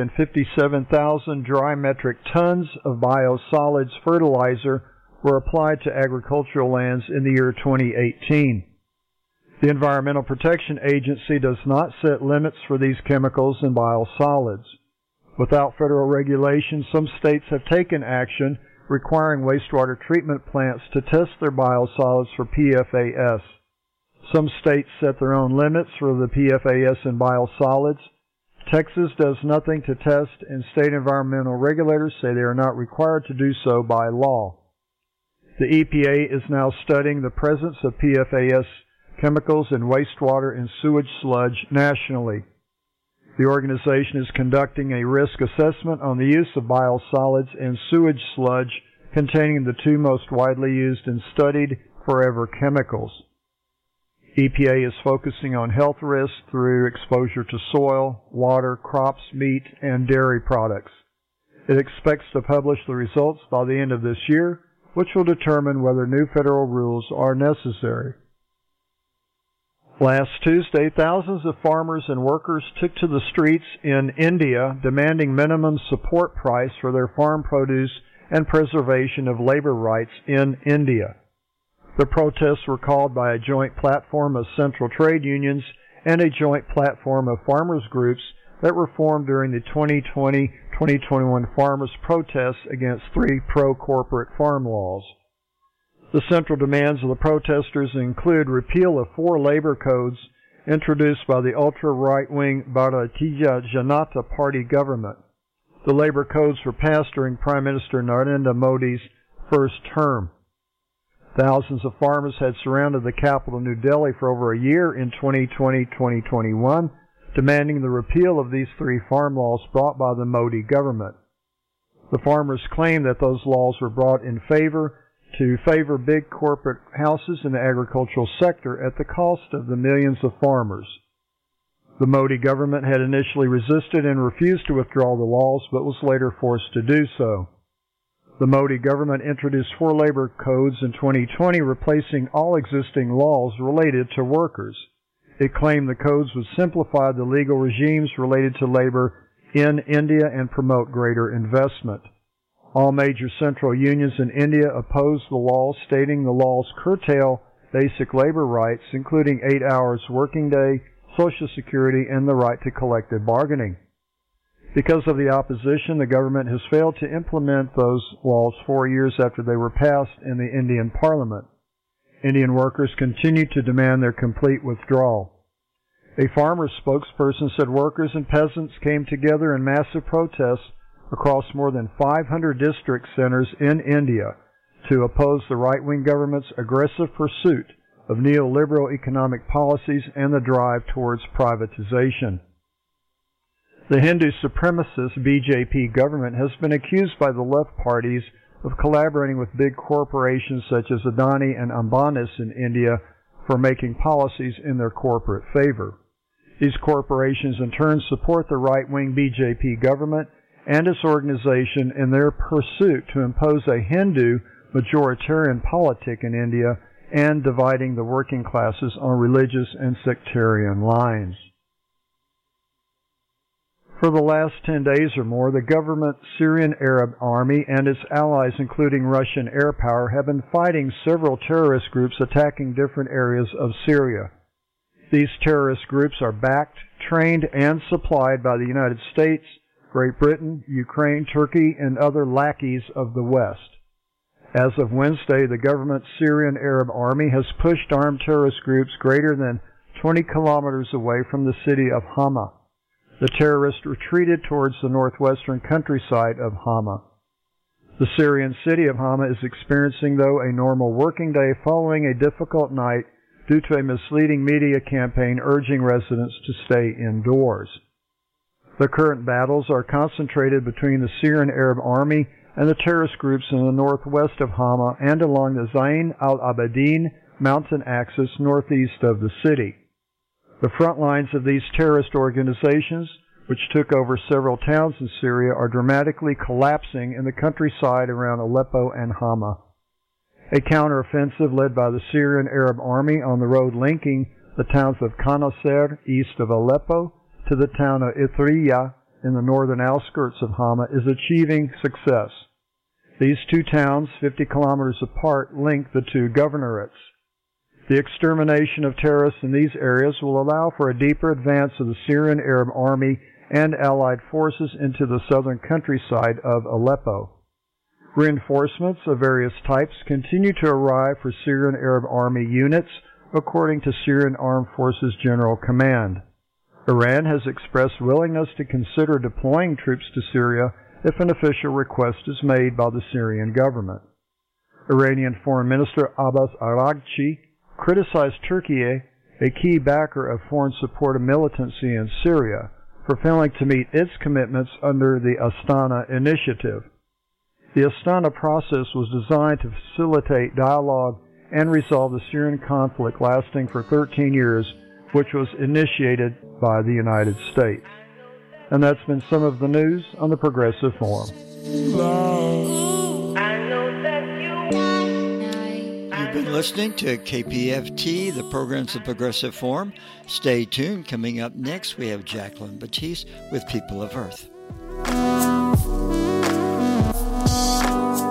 157,000 dry metric tons of biosolids fertilizer were applied to agricultural lands in the year 2018. The Environmental Protection Agency does not set limits for these chemicals and biosolids. Without federal regulation, some states have taken action requiring wastewater treatment plants to test their biosolids for PFAS. Some states set their own limits for the PFAS in biosolids. Texas does nothing to test, and state environmental regulators say they are not required to do so by law. The EPA is now studying the presence of PFAS chemicals in wastewater and sewage sludge nationally. The organization is conducting a risk assessment on the use of biosolids and sewage sludge containing the two most widely used and studied forever chemicals. EPA is focusing on health risks through exposure to soil, water, crops, meat, and dairy products. It expects to publish the results by the end of this year, which will determine whether new federal rules are necessary. Last Tuesday, thousands of farmers and workers took to the streets in India demanding minimum support price for their farm produce and preservation of labor rights in India. The protests were called by a joint platform of central trade unions and a joint platform of farmers groups that were formed during the 2020-2021 farmers' protests against 3 pro-corporate farm laws. The central demands of the protesters include repeal of 4 labor codes introduced by the ultra-right-wing Bharatiya Janata Party government. The labor codes were passed during Prime Minister Narendra Modi's first term. Thousands of farmers had surrounded the capital, New Delhi, for over a year in 2020-2021, demanding the repeal of these 3 farm laws brought by the Modi government. The farmers claim that those laws were brought to favor big corporate houses in the agricultural sector at the cost of the millions of farmers. The Modi government had initially resisted and refused to withdraw the laws, but was later forced to do so. The Modi government introduced 4 labor codes in 2020, replacing all existing laws related to workers. It claimed the codes would simplify the legal regimes related to labor in India and promote greater investment. All major central unions in India opposed the laws, stating the laws curtail basic labor rights, including 8 hours working day, Social Security, and the right to collective bargaining. Because of the opposition, the government has failed to implement those laws 4 years after they were passed in the Indian Parliament. Indian workers continue to demand their complete withdrawal. A farmers' spokesperson said workers and peasants came together in massive protests across more than 500 district centers in India to oppose the right-wing government's aggressive pursuit of neoliberal economic policies and the drive towards privatization. The Hindu supremacist BJP government has been accused by the left parties of collaborating with big corporations such as Adani and Ambani in India for making policies in their corporate favor. These corporations in turn support the right-wing BJP government and its organization in their pursuit to impose a Hindu majoritarian politic in India and dividing the working classes on religious and sectarian lines. For the last 10 days or more, the government Syrian Arab Army and its allies, including Russian air power, have been fighting several terrorist groups attacking different areas of Syria. These terrorist groups are backed, trained, and supplied by the United States, Great Britain, Ukraine, Turkey, and other lackeys of the West. As of Wednesday, the government Syrian Arab Army has pushed armed terrorist groups greater than 20 kilometers away from the city of Hama. The terrorists retreated towards the northwestern countryside of Hama. The Syrian city of Hama is experiencing, though, a normal working day following a difficult night due to a misleading media campaign urging residents to stay indoors. The current battles are concentrated between the Syrian Arab Army and the terrorist groups in the northwest of Hama and along the Zain al-Abidin mountain axis northeast of the city. The front lines of these terrorist organizations, which took over several towns in Syria, are dramatically collapsing in the countryside around Aleppo and Hama. A counteroffensive led by the Syrian Arab Army on the road linking the towns of Kanaser east of Aleppo to the town of Ithriya in the northern outskirts of Hama is achieving success. These 2 towns, 50 kilometers apart, link the 2 governorates. The extermination of terrorists in these areas will allow for a deeper advance of the Syrian Arab Army and allied forces into the southern countryside of Aleppo. Reinforcements of various types continue to arrive for Syrian Arab Army units, according to Syrian Armed Forces General Command. Iran has expressed willingness to consider deploying troops to Syria if an official request is made by the Syrian government. Iranian Foreign Minister Abbas Araghchi criticized Turkey, a key backer of foreign support of militancy in Syria, for failing to meet its commitments under the Astana Initiative. The Astana process was designed to facilitate dialogue and resolve the Syrian conflict lasting for 13 years, which was initiated by the United States. And that's been some of the news on the Progressive Forum. You've been listening to KPFT, the programs of Progressive Forum. Stay tuned. Coming up next, we have Jacqueline Batiste with People of Earth.